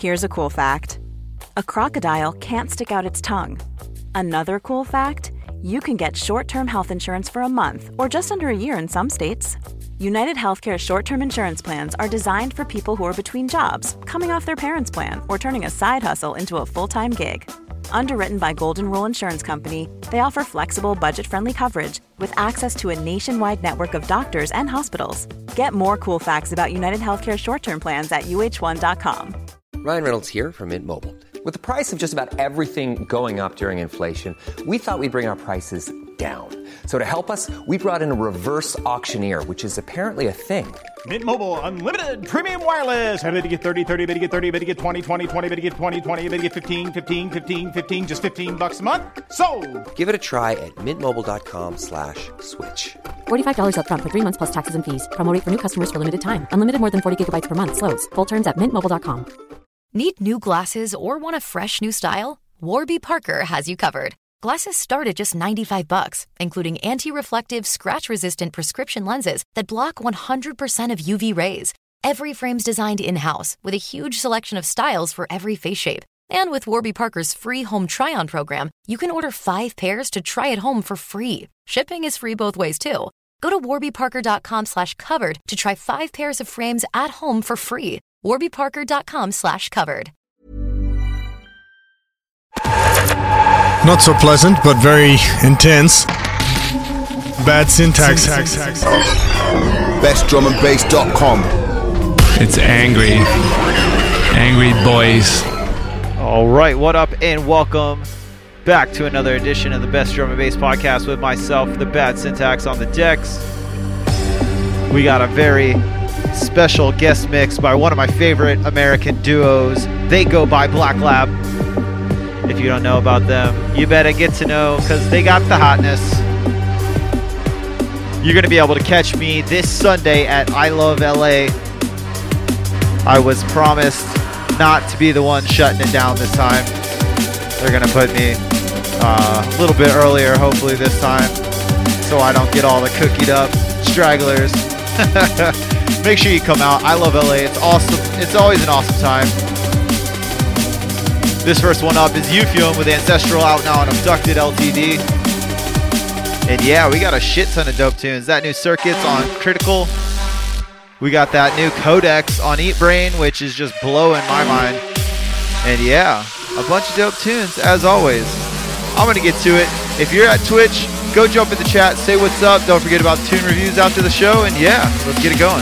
Here's a cool fact. A crocodile can't stick out its tongue. Another cool fact, you can get short-term health insurance for a month or just under a year in some states. United Healthcare short-term insurance plans are designed for people who are between jobs, coming off their parents' plan, or turning a side hustle into a full-time gig. Underwritten by Golden Rule Insurance Company, they offer flexible, budget-friendly coverage with access to a nationwide network of doctors and hospitals. Get more cool facts about United Healthcare short-term plans at uh1.com. Ryan Reynolds here from Mint Mobile. With the price of just about everything going up during inflation, we thought we'd bring our prices down. So to help us, we brought in a reverse auctioneer, which is apparently a thing. Mint Mobile Unlimited Premium Wireless. How to get 30, 30, bit to get 30, bit to get 20, 20, 20, bit to get 20, 20, bit to get 15, 15, 15, 15, just $15 a month? Sold! Give it a try at mintmobile.com/switch. $45 up front for 3 months plus taxes and fees. Promo rate for new customers for limited time. Unlimited more than 40 gigabytes per month. Slows full terms at mintmobile.com. Need new glasses or want a fresh new style? Warby Parker has you covered. Glasses start at just $95, including anti-reflective, scratch-resistant prescription lenses that block 100% of UV rays. Every frame's designed in-house with a huge selection of styles for every face shape. And with Warby Parker's free home try-on program, you can order 5 pairs to try at home for free. Shipping is free both ways, too. Go to warbyparker.com/covered to try 5 pairs of frames at home for free. warbyparker.com/covered. Not so pleasant, but very intense. Bad syntax. BestDrumAndBass.com. It's angry. Angry boys. All right, what up, and welcome back to another edition of the Best Drum and Bass Podcast with myself, the Bad Syntax, on the decks. We got a very special guest mix by one of my favorite American duos. They go by Black Lab. If you don't know about them, you better get to know, because they got the hotness. You're going to be able to catch me this Sunday at I Love LA. I was promised not to be the one shutting it down this time. They're going to put me a little bit earlier, hopefully this time, so I don't get all the cookied up stragglers. Make sure you come out. I Love LA. It's awesome. It's always an awesome time. This first one up is Euphuem with Ancestral out now on Abducted LTD. And yeah, we got a shit ton of dope tunes. That new Circuits on Critical. We got that new Codex on Eat Brain, which is just blowing my mind. And yeah, a bunch of dope tunes as always. I'm going to get to it. If you're at Twitch, go jump in the chat, say what's up. Don't forget about tune reviews after the show. And yeah, let's get it going.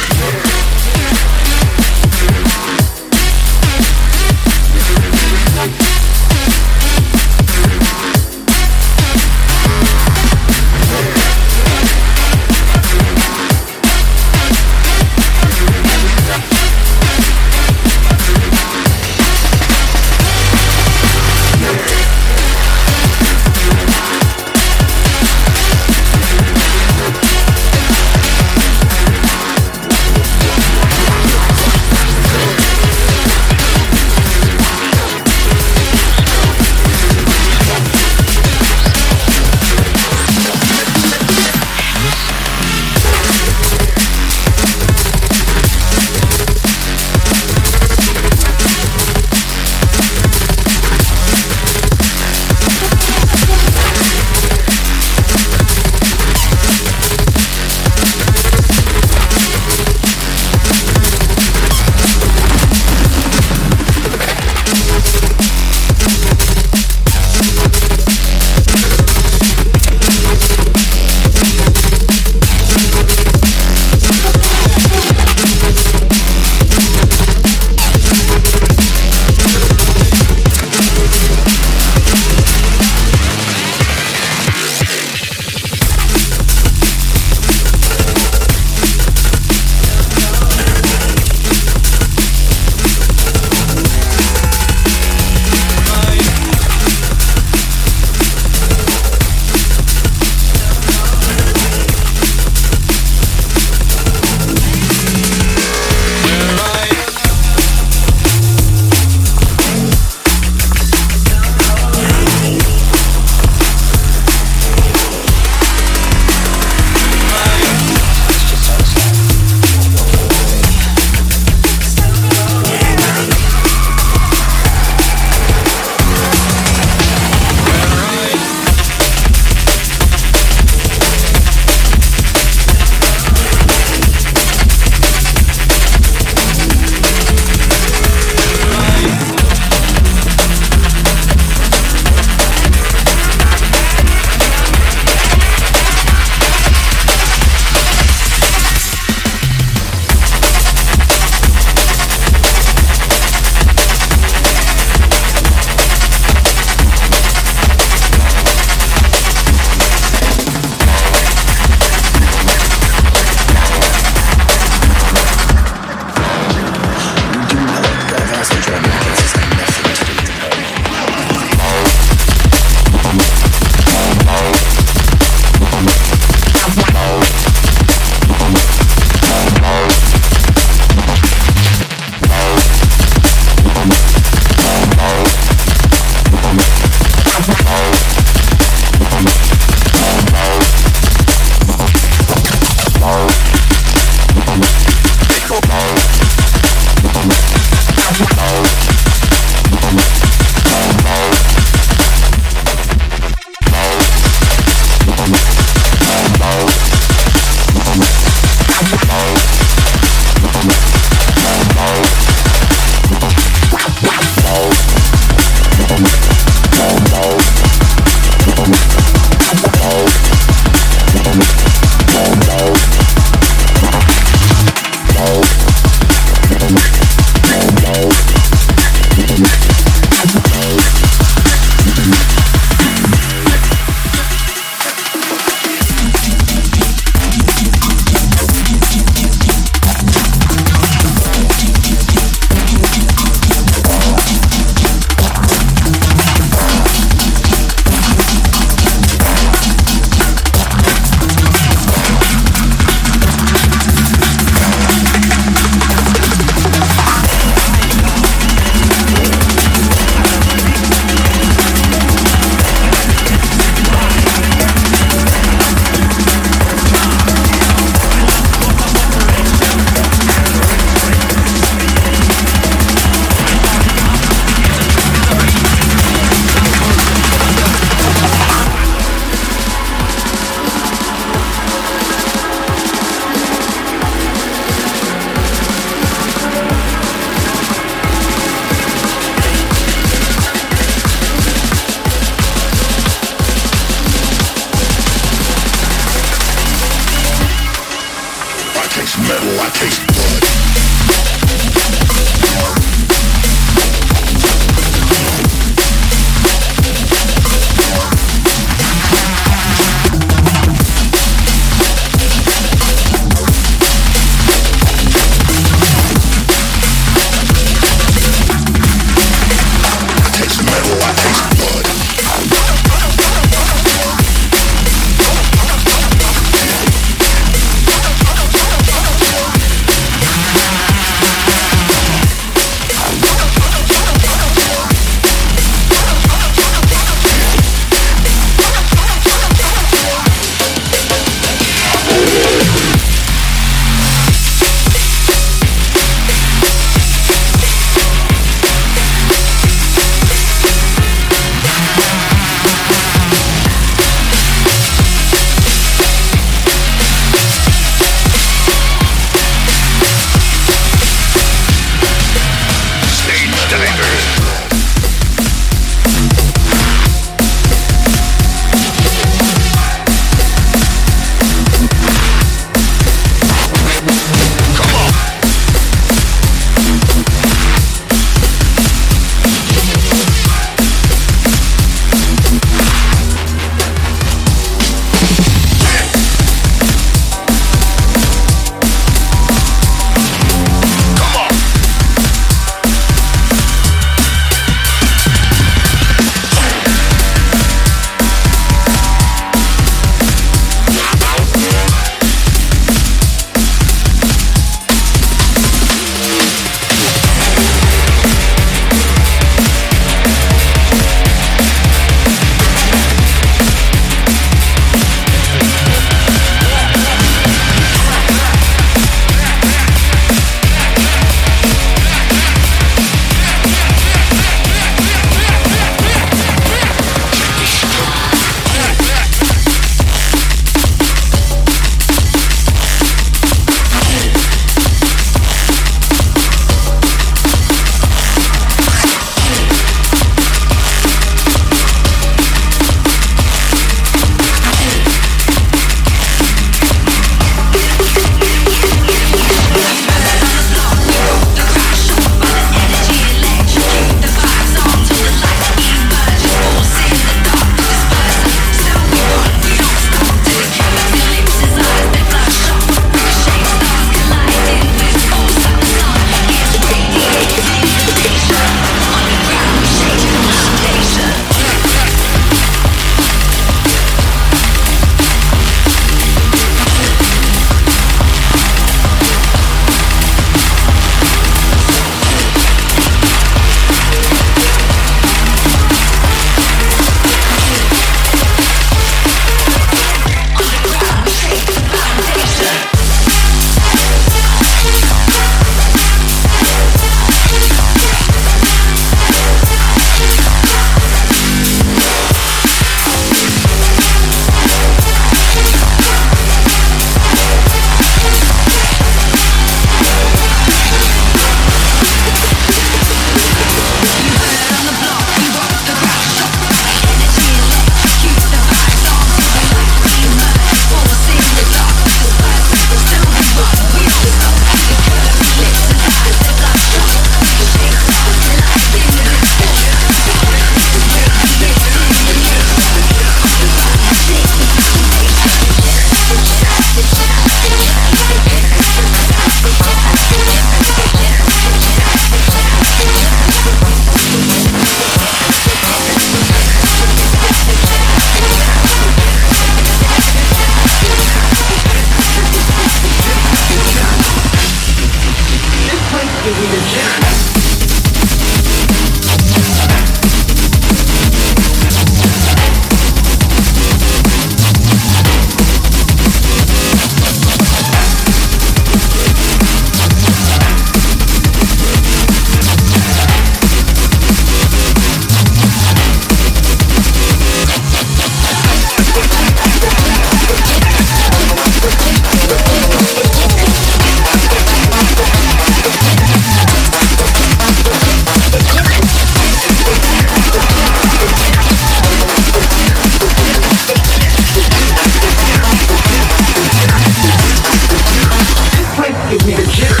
Give me the jitter.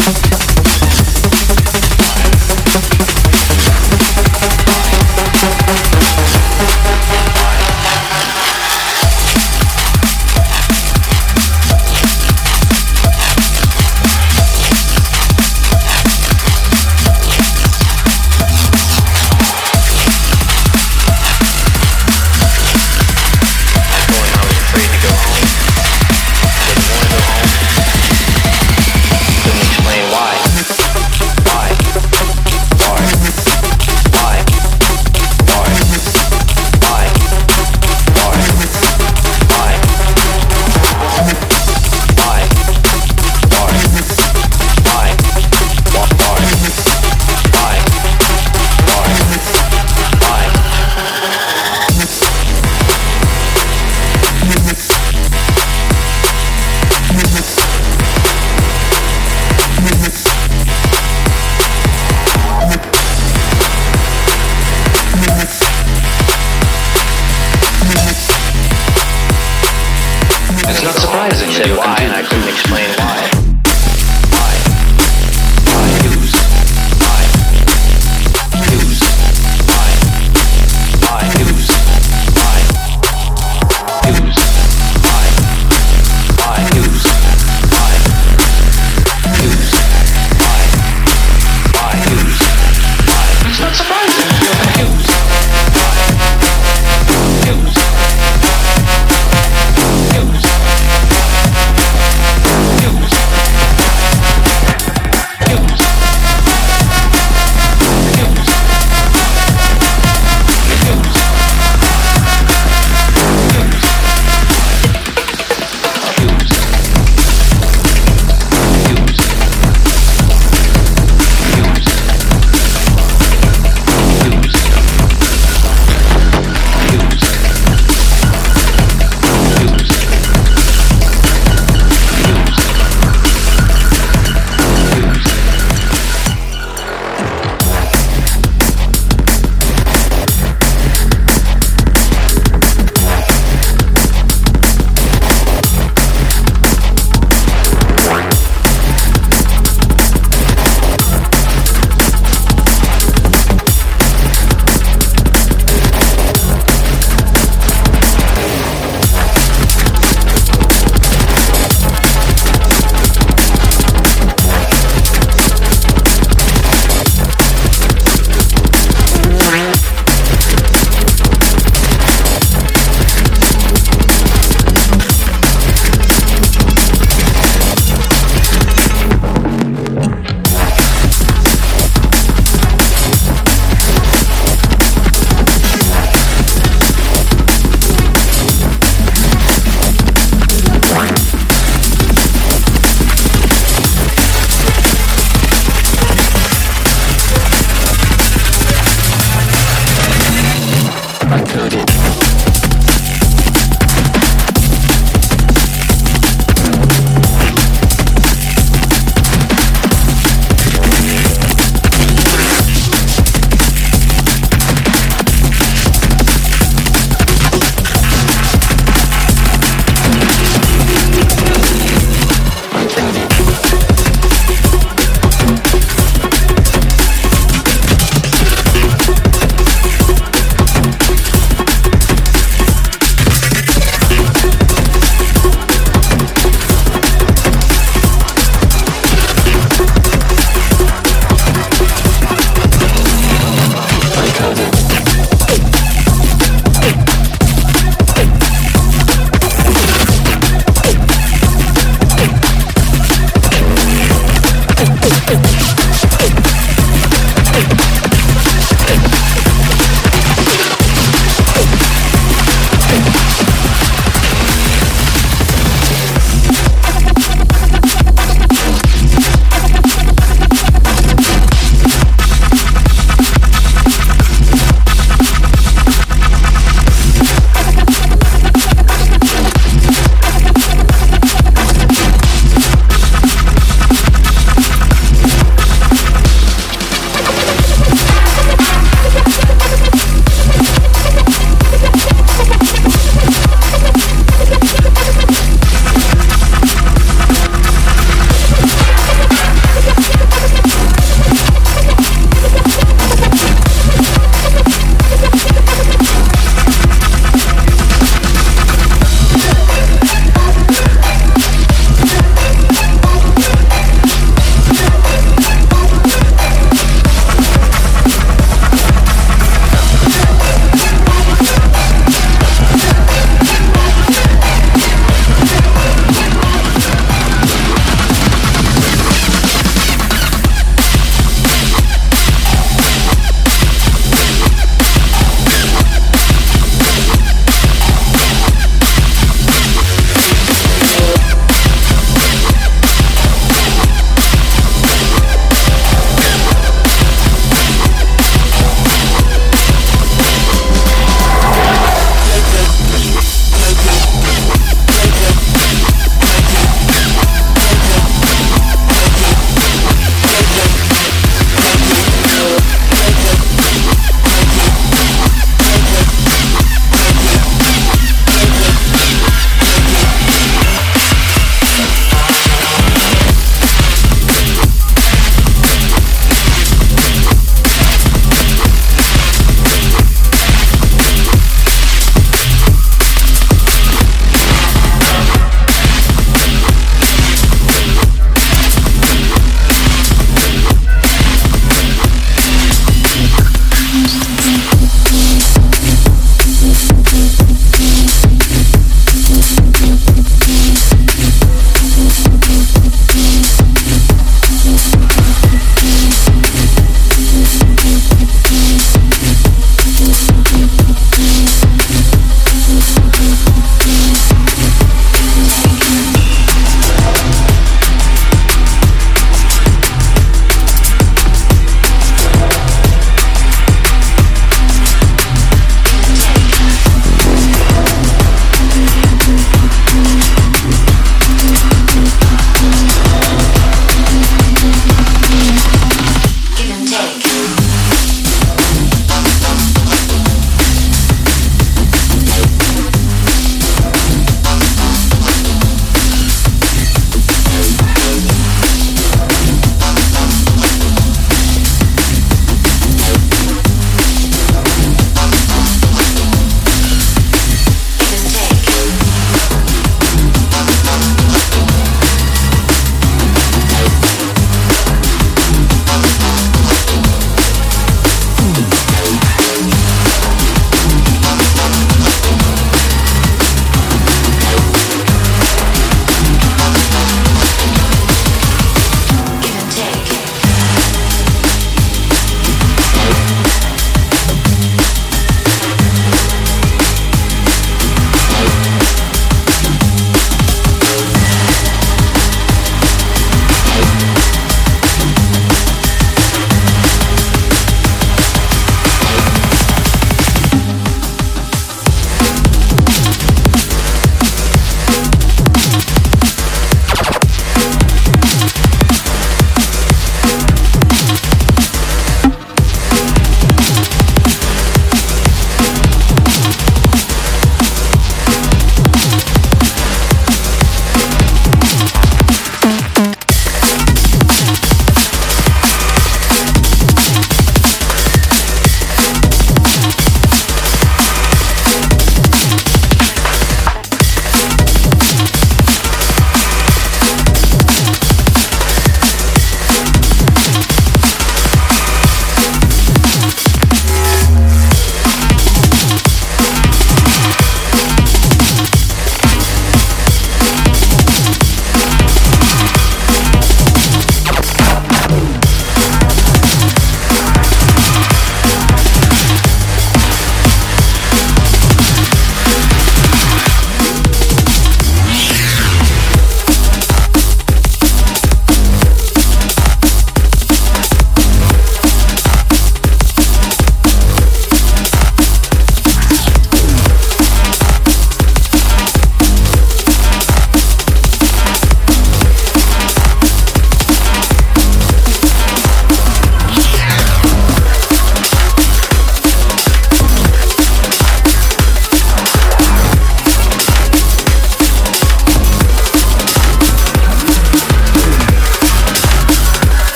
Use.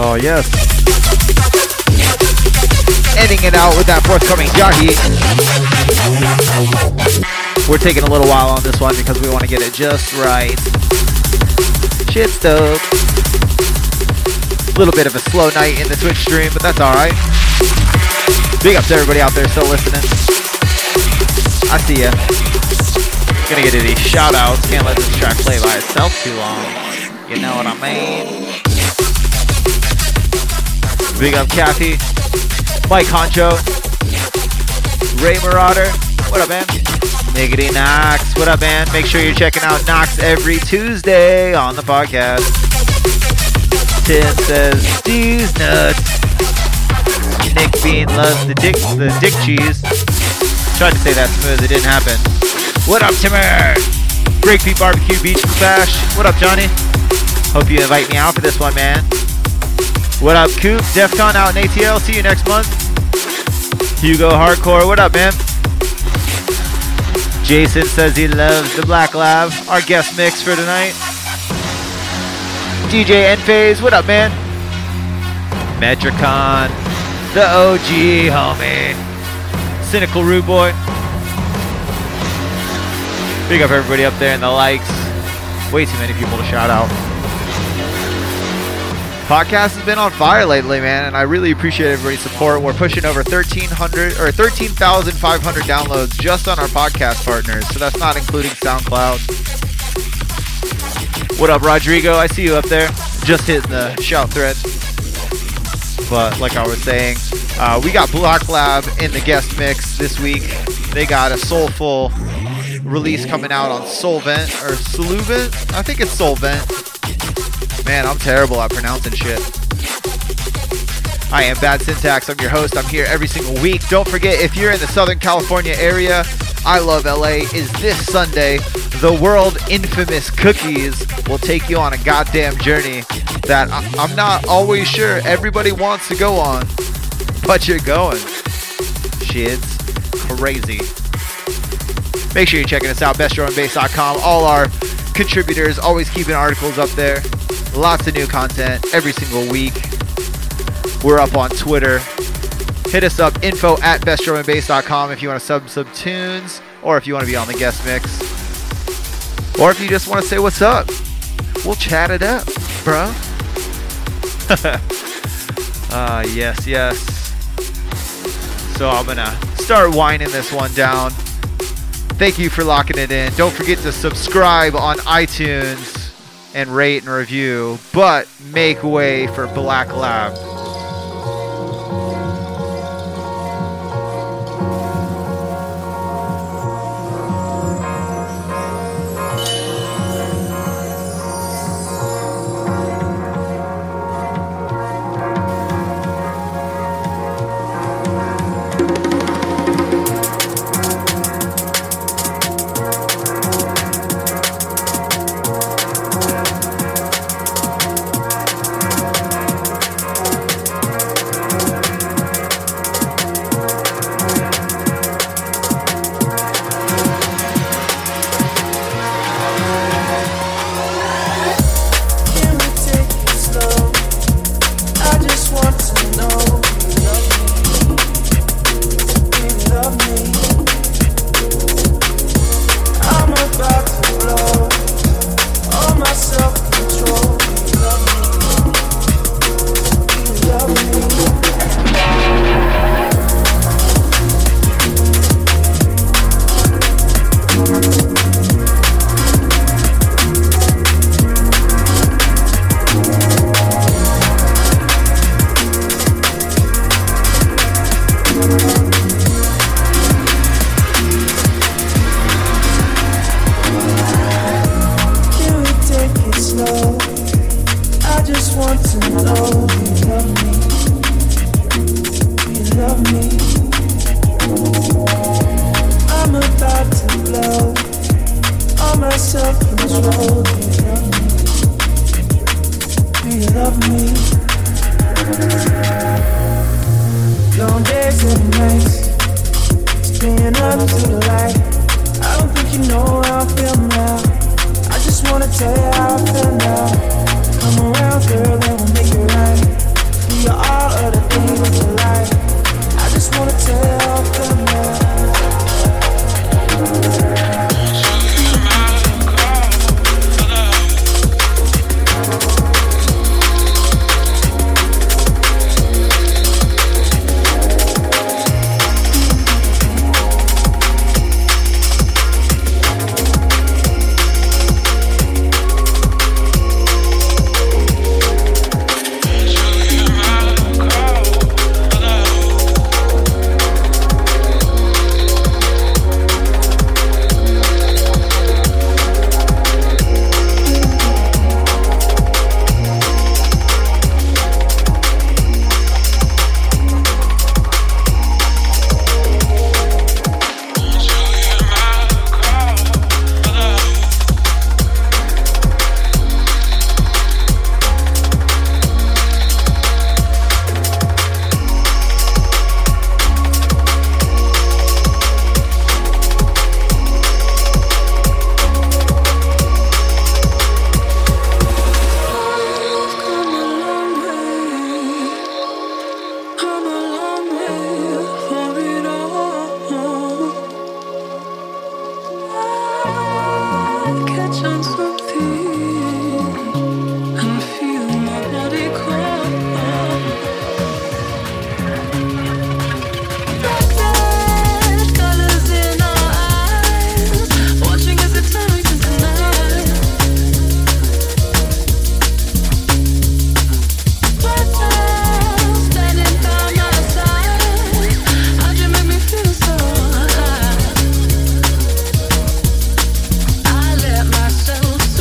Oh, yes. Ending it out with that forthcoming Jahi. We're taking a little while on this one because we want to get it just right. Shit stoked. A little bit of a slow night in the Twitch stream, but that's alright. Big up to everybody out there still listening. I see ya. Gonna get to these shout outs. Can't let this track play by itself too long. You know what I mean? Big up Kathy. Mike Honcho. Ray Marauder. What up, man? Niggity Knox. What up, man? Make sure you're checking out Knox every Tuesday on the podcast. Tim says, Steve's nuts. Nick Bean loves the dick cheese. Tried to say that smooth, it didn't happen. What up, Timmer? Breakbeat Barbecue Beach Bash. What up, Johnny? Hope you invite me out for this one, man. What up, Coop? DEFCON out in ATL. See you next month. Hugo Hardcore. What up, man? Jason says he loves the Black Lab. Our guest mix for tonight. DJ Enphase. What up, man? Metricon. The OG, homie. Cynical Rude Boy. Big up everybody up there in the likes. Way too many people to shout out. Podcast has been on fire lately, man, and I really appreciate everybody's support. We're pushing over 13,500 downloads just on our podcast partners, so that's not including SoundCloud. What up, Rodrigo? I see you up there. Just hitting the shout thread. But like I was saying, we got Black Lab in the guest mix this week. They got a soulful release coming out on Solvent, or Solvent? I think it's Solvent. Man, I'm terrible at pronouncing shit. I am Bad Syntax. I'm your host. I'm here every single week. Don't forget, if you're in the Southern California area, I Love LA is this Sunday. The world infamous Cookies will take you on a goddamn journey that I'm not always sure everybody wants to go on, but you're going. Shit's crazy. Make sure you're checking us out, bestdrumandbass.com. All our contributors always keeping articles up there. Lots of new content every single week. We're up on Twitter. Hit us up, info@bestdrumandbass.com if you want to sub some tunes, or if you want to be on the guest mix, or if you just want to say what's up. We'll chat it up, bro. Yes. So I'm gonna start winding this one down. Thank you for locking it in. Don't forget to subscribe on iTunes and rate and review, but make way for Black Lab. Tell you how I feel now. Come around, girl, and we'll make it right. I let myself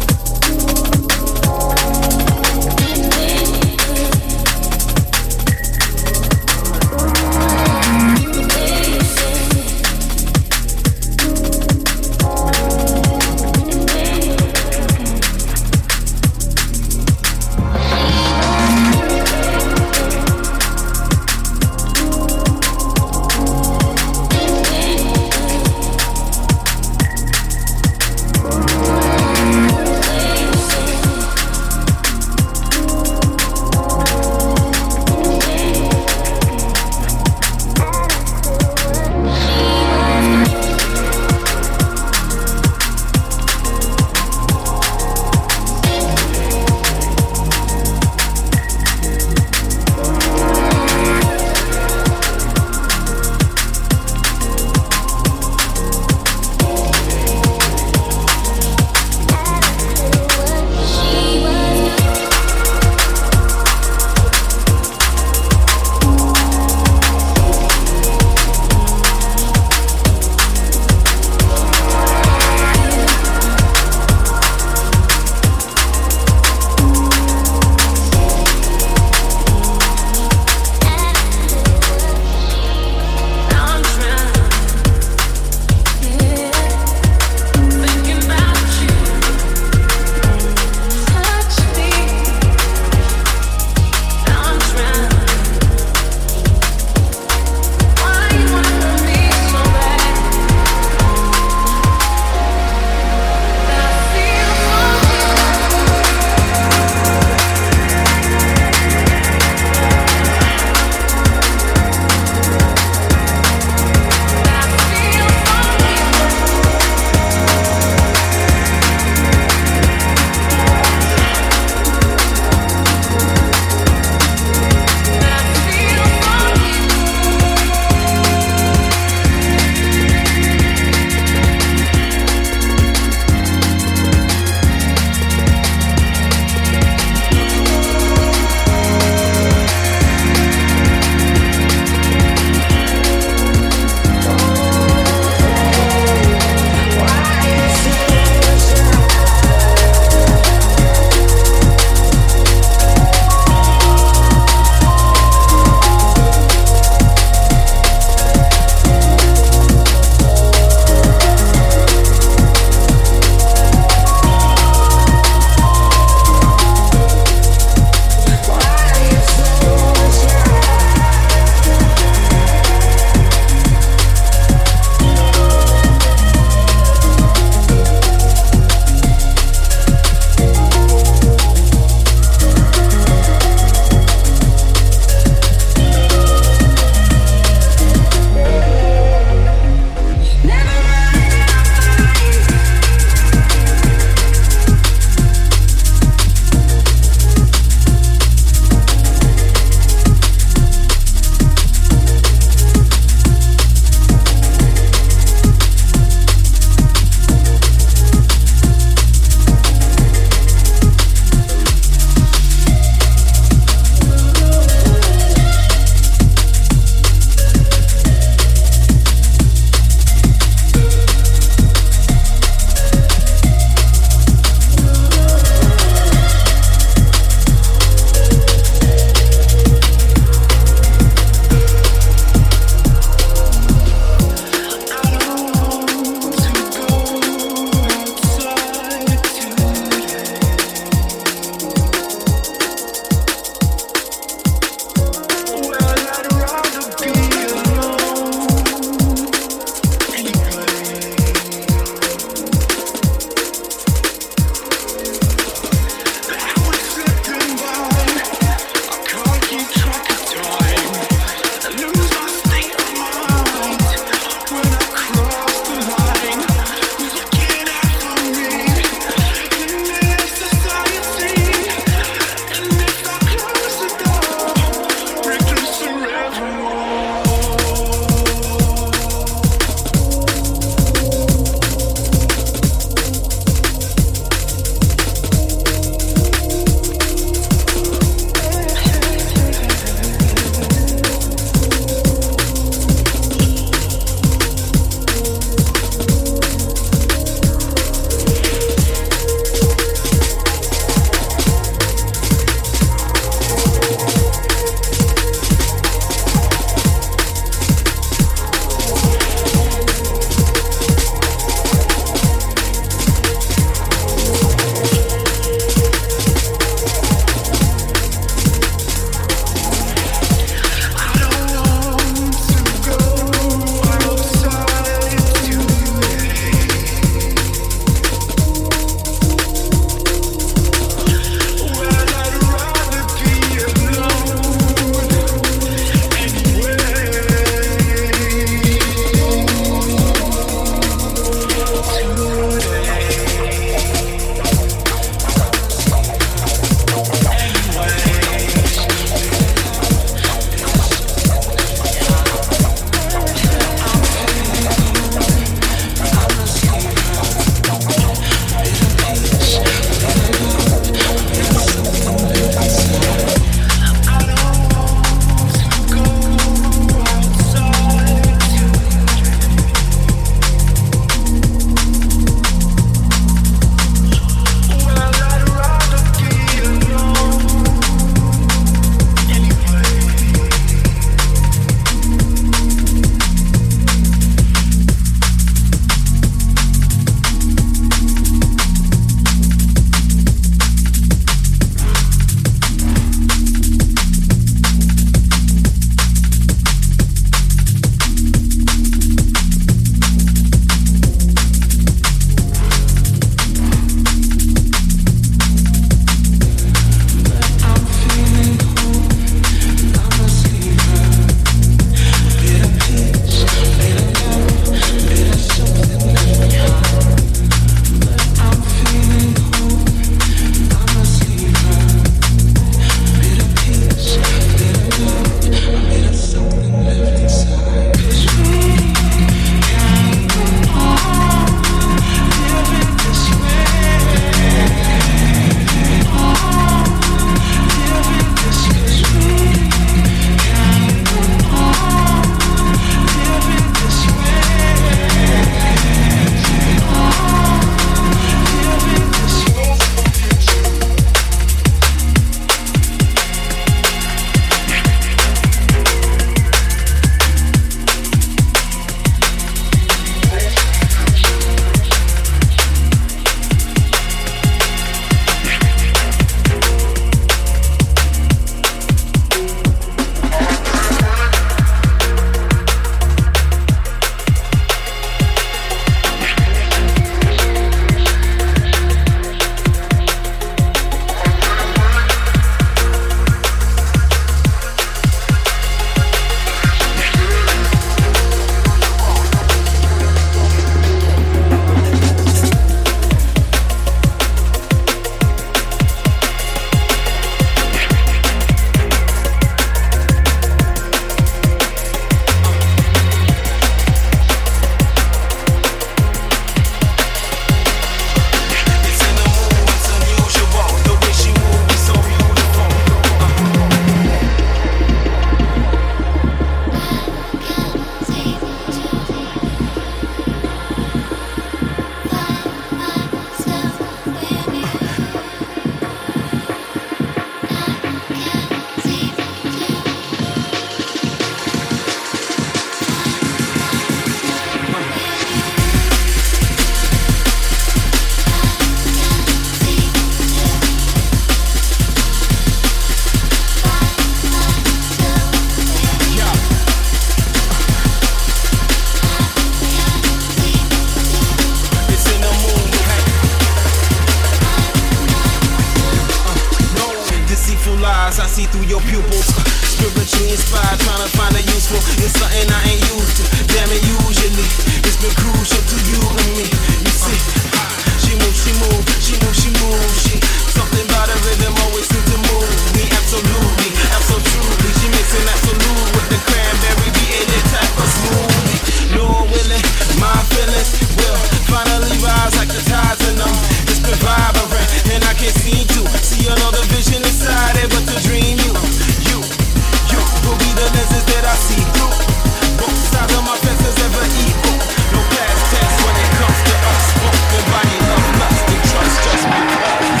Spiritually inspired, trying to find a useful in something I ain't used to. Damn it, usually it's been crucial to you and me. You see, she moves, she moves, she moves, she moves. She something about her rhythm always seems to move me. Absolutely, absolutely. She mixing absolute with the cranberry, beating it type of smoothie. Lord willing, my feelings will finally rise like the tides in them. It's been vibrant, and I can't seem to see another vision inside it, but to dream you will be the lenses that I see through. Both sides of my fences ever equal. No past tense when it comes to us. Spoken body of lust and trust just because.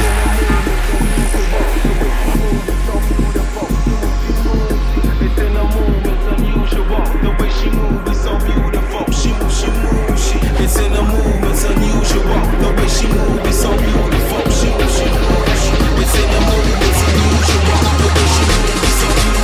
It's in the moon, it's unusual. The way she moves is so beautiful. She moves, she moves, she. It's in the moon, it's unusual. The way she moves is so beautiful. She moves, she moves, she. It's in the moon, it's unusual. The way she moves is so beautiful.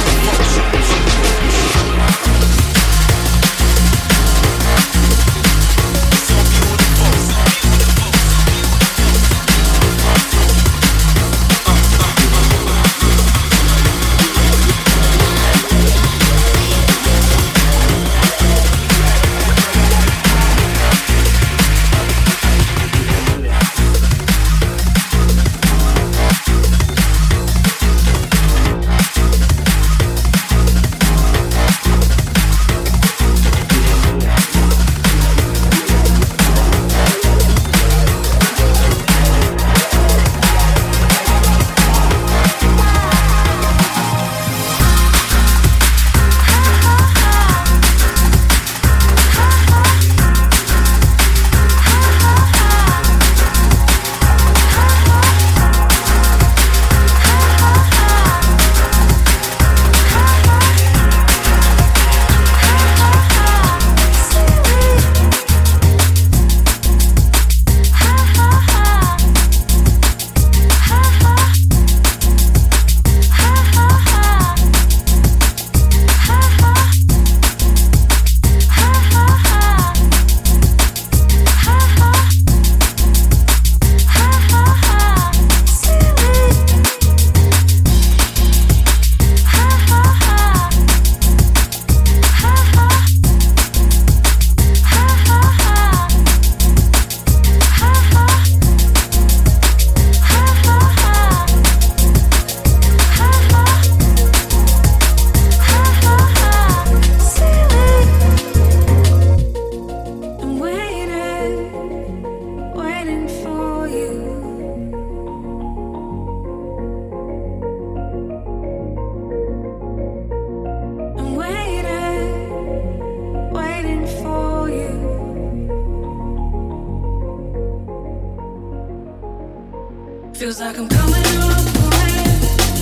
Feels like I'm coming up for it.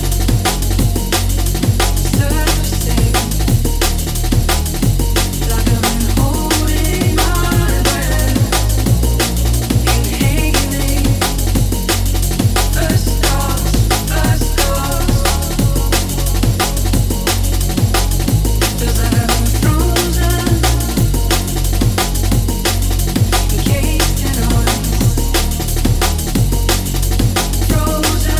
Surfacing. Like I've been holding my breath. Inhaling. First thoughts. Feels like I've been frozen. Encased in ice. Frozen.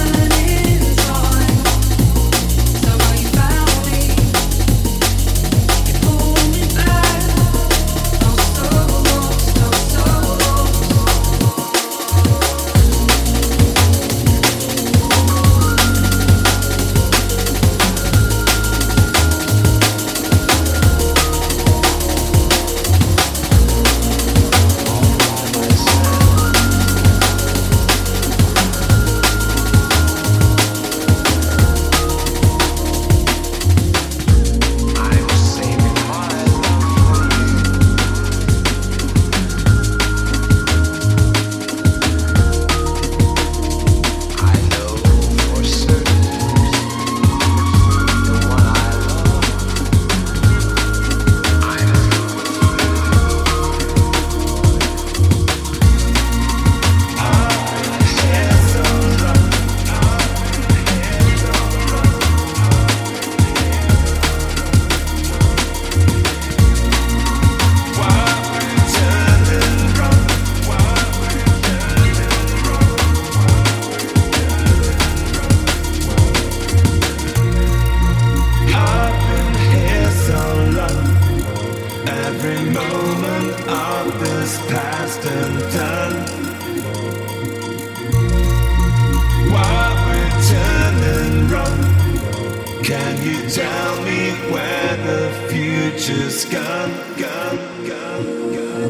every moment of this past and done. While we're turning wrong, can you tell me where the future's gone, gone, gone, gone?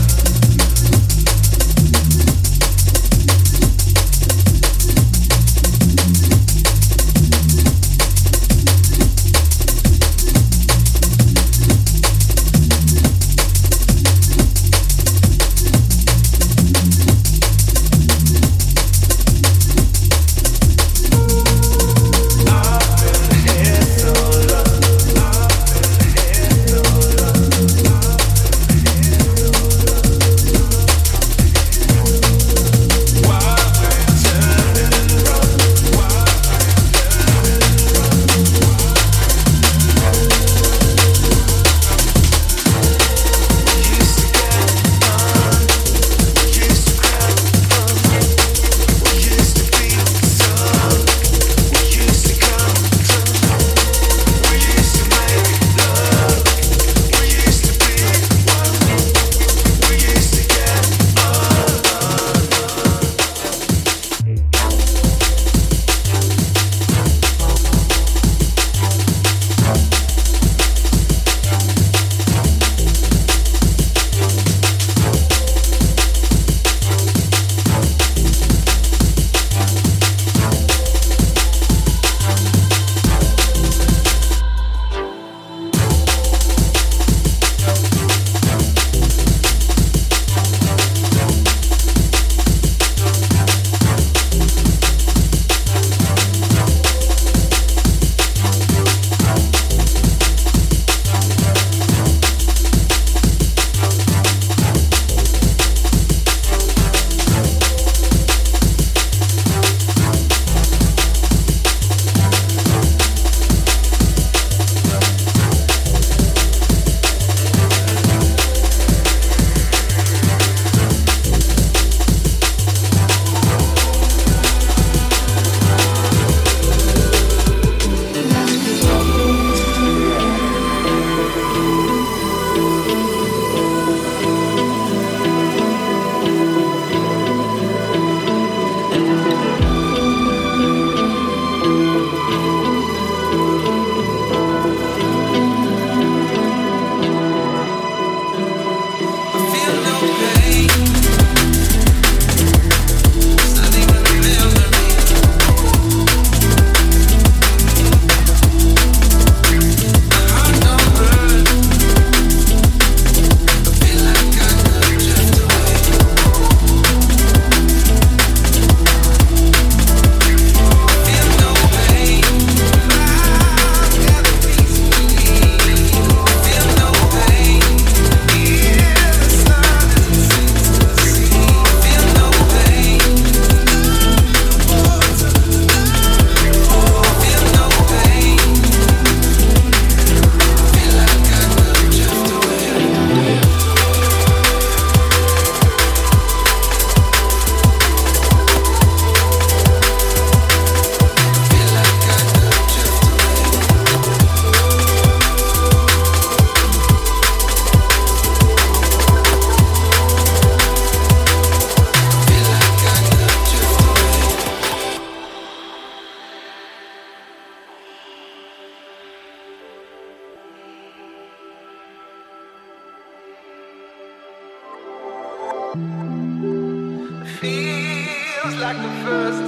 Feels like the first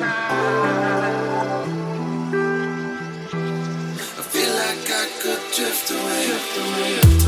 time. I feel like I could drift away.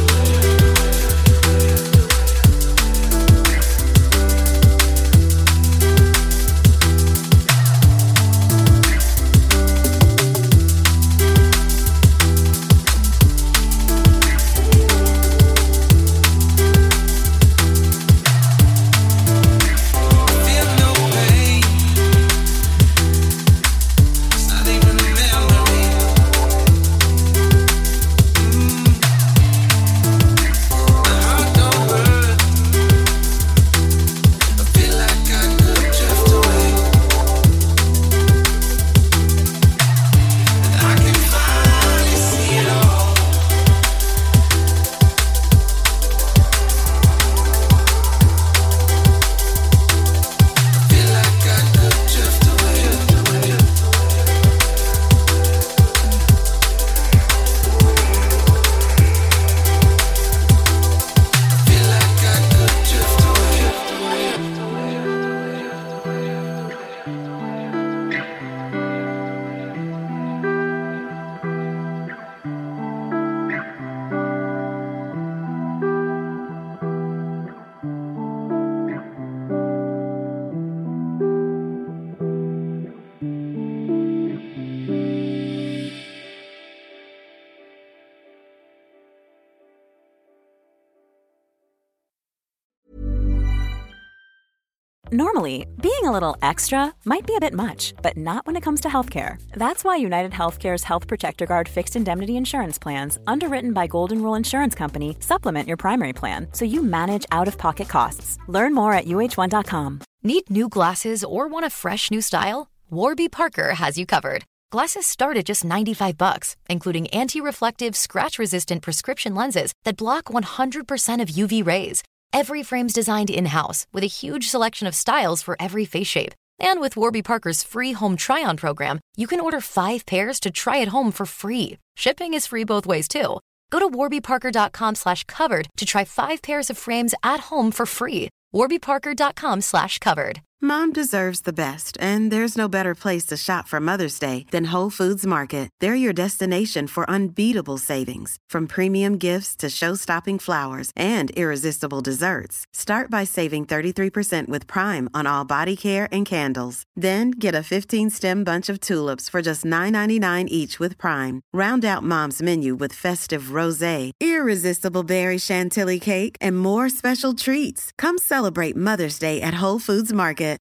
Normally, being a little extra might be a bit much, but not when it comes to healthcare. That's why United Healthcare's Health Protector Guard fixed indemnity insurance plans, underwritten by Golden Rule Insurance Company, supplement your primary plan so you manage out-of-pocket costs. Learn more at uh1.com. Need new glasses or want a fresh new style? Warby Parker has you covered. Glasses start at just $95, including anti-reflective, scratch-resistant prescription lenses that block 100% of UV rays. Every frame's designed in-house with a huge selection of styles for every face shape. And with Warby Parker's free home try-on program, you can order 5 pairs to try at home for free. Shipping is free both ways, too. Go to warbyparker.com/covered to try 5 pairs of frames at home for free. warbyparker.com/covered. Mom deserves the best, and there's no better place to shop for Mother's Day than Whole Foods Market. They're your destination for unbeatable savings, from premium gifts to show-stopping flowers and irresistible desserts. Start by saving 33% with Prime on all body care and candles. Then get a 15-stem bunch of tulips for just $9.99 each with Prime. Round out Mom's menu with festive rosé, irresistible berry chantilly cake, and more special treats. Come celebrate Mother's Day at Whole Foods Market.